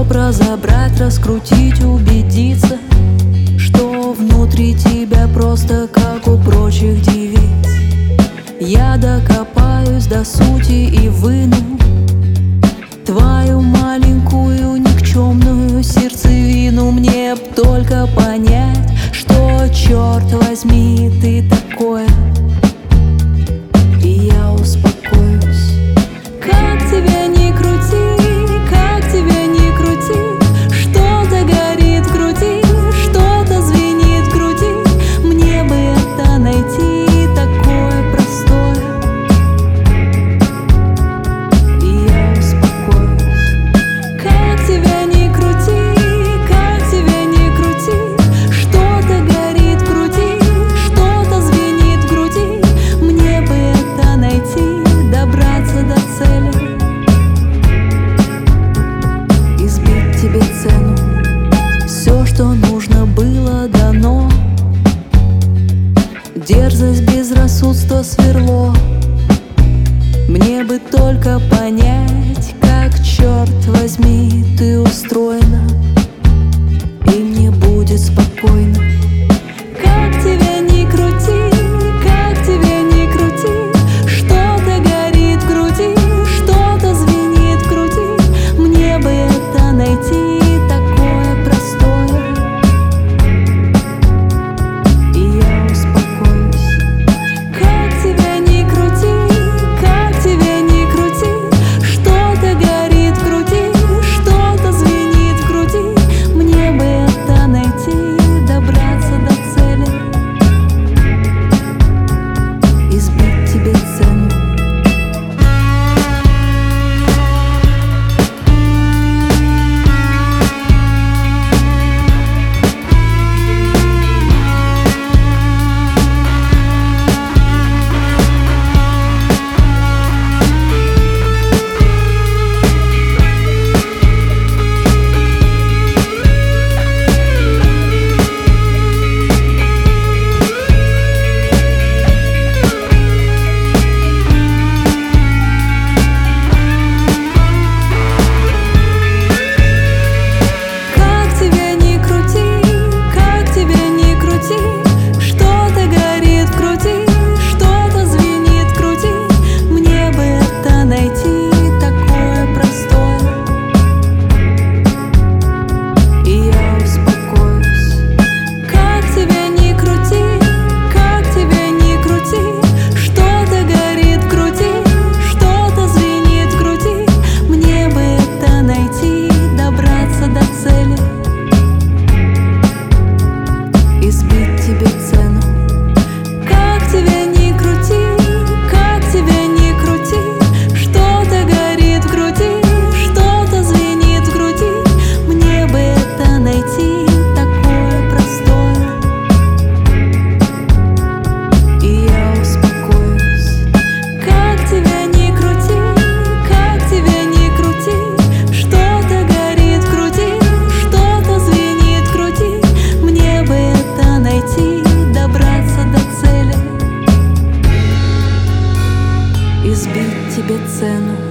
чтоб разобрать, раскрутить, убедиться, что внутри тебя просто как у прочих девиц. Я докопаюсь до сути и выну твою маленькую никчемную сердцевину. Мне б только понять, что, черт возьми, ты такое, и я успокоюсь. Как тебя не крути, как тебя не крути, что-то горит в груди, что-то звенит в груди. Мне бы это найти, такое простое, и я успокоюсь. Как тебя не крути, как тебя не крути, что-то горит в груди, что-то звенит в груди. Мне бы это найти, добраться до цели, избить тебе цену. Все, что нужно, было дано. Дерзость, безрассудство, сверло. Мне бы только понять, как, черт возьми, ты устроена, и мне будет спокойно. Как тебя не крути, как тебя не крути, что-то горит в груди, что-то звенит в груди. Мне бы это найти, такое простое, и я успокоюсь. Как тебя не крути, как тебя не крути, что-то горит в груди, что-то звенит в груди. Мне бы это найти, добраться до цели, избить тебе цену. Как тебя не крути, как тебя не крути, что-то горит в груди, что-то звенит в груди. Мне бы это найти, такое простое, и я успокоюсь. Как тебя не крути, как тебя не крути, что-то горит в груди, что-то звенит в груди. Мне бы это найти, добраться до цели, избить тебе цену. Как тебя не крути, как тебя не крути, что-то горит в груди, что-то звенит в груди. Мне бы это найти, такое простое, и я успокоюсь. Как тебя не крути, как тебя не крути, что-то горит в груди, что-то звенит в груди. Мне бы это найти, добраться до цели, избить тебе цену.